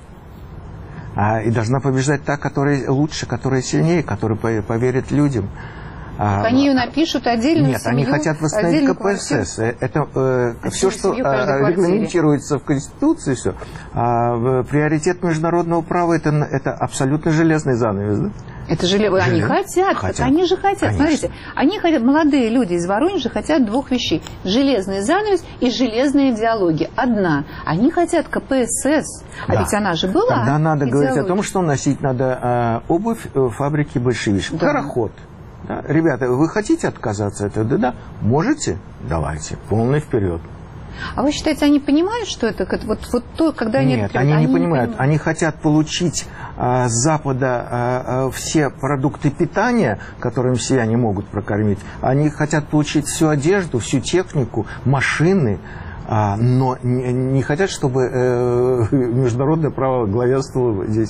И должна побеждать та, которая лучше, которая сильнее, которая поверит людям. Они ее напишут отдельно. Нет, они хотят восстановить КПСС. Это все, что регламентируется в Конституции, все. Приоритет международного права это абсолютно железный занавес, да? Это они хотят. Они же хотят. Конечно. Смотрите, они хотят, молодые люди из Воронежа хотят двух вещей. Железный занавес и железная идеология. Одна. Они хотят КПСС. А ведь она же была. Тогда надо говорить о том, что носить надо обувь фабрики большевичек. Да. Караход. Да. Ребята, вы хотите отказаться от этого? Да. Можете? Давайте. Полный вперед. А вы считаете, они понимают, что это вот то, когда они... Нет, они не понимают. Они хотят получить с Запада все продукты питания, которыми все они могут прокормить. Они хотят получить всю одежду, всю технику, машины, но не хотят, чтобы международное право главенствовало здесь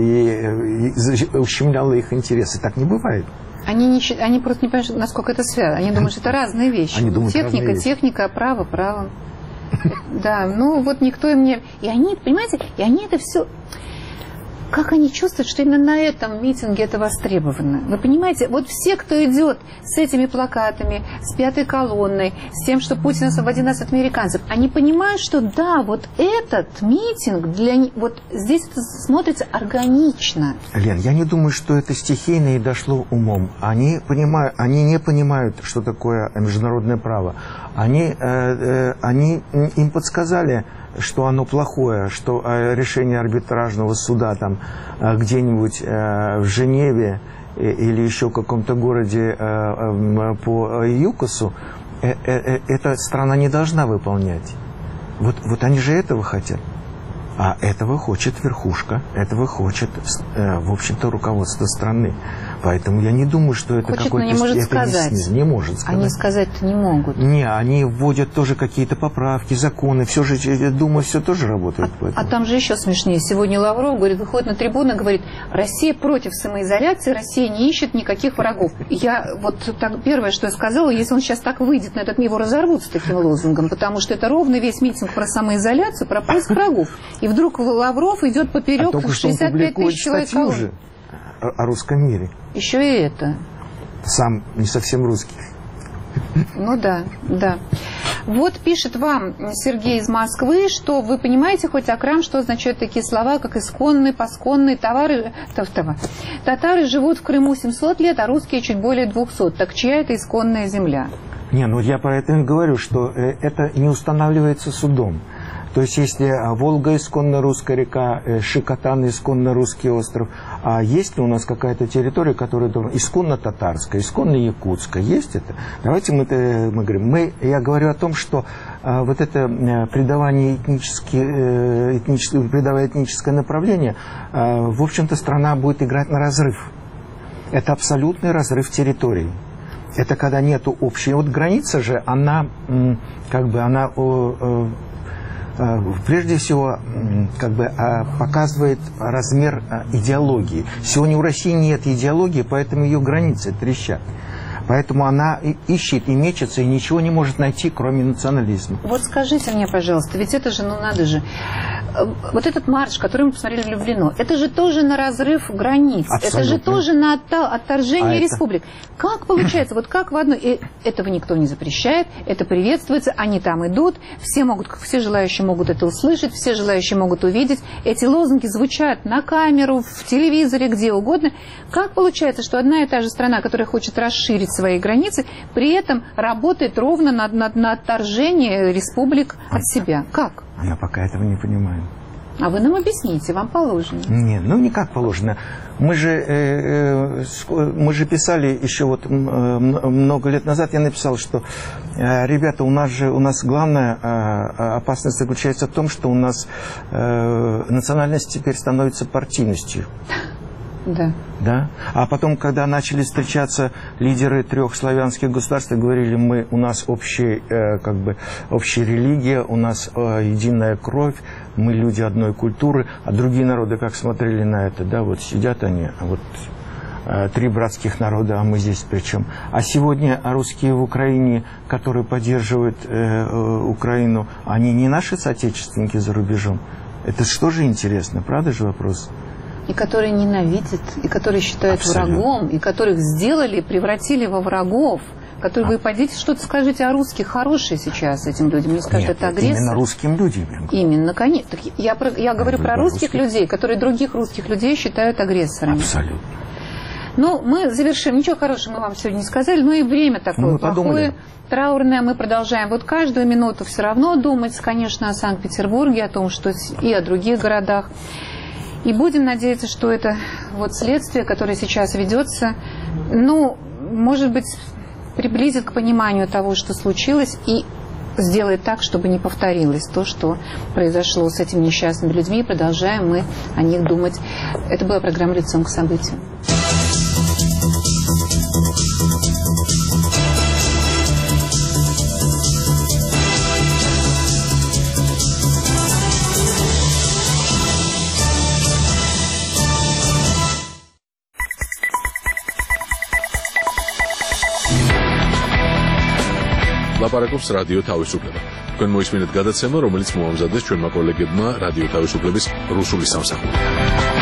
и ущемляло их интересы. Так не бывает. Они просто не понимают, насколько это связано. Они думают, что это разные вещи. Техника, право. Да, ну вот никто им не... И они, понимаете, и они это все... как они чувствуют, что именно на этом митинге это востребовано? Вы понимаете, вот все, кто идет с этими плакатами, с пятой колонной, с тем, что Путин освободи нас от американцев, они понимают, что да, вот этот митинг, вот здесь это смотрится органично. Лен, я не думаю, что это стихийно и дошло умом. Они не понимают, что такое международное право. Им подсказали, что оно плохое, что решение арбитражного суда там где-нибудь в Женеве или еще в каком-то городе по ЮКОСу эта страна не должна выполнять. Вот они же этого хотят. А этого хочет верхушка, этого хочет, в общем-то, руководство страны. Поэтому я не думаю, что это какой-то... не может сказать. Не может сказать. Они сказать-то не могут. Не, они вводят тоже какие-то поправки, законы. Все же, я думаю, все тоже работает. А там же еще смешнее. Сегодня Лавров выходит на трибуну и говорит, Россия против самоизоляции, Россия не ищет никаких врагов. Я вот так, первое, что я сказала, если он сейчас так выйдет на этот, его разорвут с таким лозунгом, потому что это ровно весь митинг про самоизоляцию, про поиск врагов. И вдруг Лавров идет поперек 65 тысяч человек колонн. О русском мире. Еще и это. Сам не совсем русский. Ну да, да. Вот пишет вам Сергей из Москвы, что вы понимаете хоть Акрам, что означают такие слова, как исконные, пасконные татары живут в Крыму 700 лет, а русские чуть более 200. Так чья это исконная земля? Не, ну я про это и говорю, что это не устанавливается судом. То есть, если Волга исконно русская река, Шикотан исконно русский остров, а есть ли у нас какая-то территория, которая исконно татарская, исконно якутская, есть это? Давайте мы говорим. Я говорю о том, что вот это придавание этническое направление, в общем-то, страна будет играть на разрыв. Это абсолютный разрыв территории. Это когда нету общей. Вот граница же, она прежде всего показывает размер идеологии. Сегодня у России нет идеологии, поэтому ее границы трещат. Поэтому она ищет и мечется, и ничего не может найти, кроме национализма. Вот скажите мне, пожалуйста, ведь это же, надо же, вот этот марш, который мы посмотрели в Люблино, это же тоже на разрыв границ. Абсолютно. Это же тоже на отторжение республик. Как получается, вот как в одной... И этого никто не запрещает, это приветствуется, они там идут, все желающие могут это услышать, все желающие могут увидеть. Эти лозунги звучат на камеру, в телевизоре, где угодно. Как получается, что одна и та же страна, которая хочет расширить свои границы, при этом работает ровно на отторжение республик от себя? Как? Я пока этого не понимаю. А вы нам объясните, вам положено. Нет, не как положено. Мы же писали еще много лет назад, я написал, что ребята, у нас главная опасность заключается в том, что у нас национальность теперь становится партийностью. Да. Да? А потом, когда начали встречаться лидеры 3 славянских государств, говорили, у нас общая религия, у нас единая кровь, мы люди одной культуры, а другие народы как смотрели на это, да, вот сидят они, 3 братских народа, а мы здесь при чем? А сегодня русские в Украине, которые поддерживают Украину, они не наши соотечественники за рубежом? Это что же интересно, правда же вопрос? И которые ненавидят, и которые считают врагом, и которых сделали, превратили во врагов. Которые вы пойдите, что-то скажите о русских, хорошие сейчас этим людям. Мне скажут, это агрессия. Именно русским людям. Именно, конечно. Я говорю про русских людей, которые других русских людей считают агрессорами. Абсолютно. Мы завершим. Ничего хорошего мы вам сегодня не сказали, но и время такое плохое, траурное. Мы продолжаем каждую минуту все равно думать, конечно, о Санкт-Петербурге, о том, что и о других городах. И будем надеяться, что это следствие, которое сейчас ведется, может быть, приблизит к пониманию того, что случилось, и сделает так, чтобы не повторилось то, что произошло с этими несчастными людьми. И продолжаем мы о них думать. Это была программа «Лицом к событию». ლაპარაკობს რადიო თავისუფლება. თქვენ მოისმინეთ გადაცემა, რომელიც მოამზადეს ჩვენმა კოლეგებმა რადიო თავისუფლების რუსული სამსახური.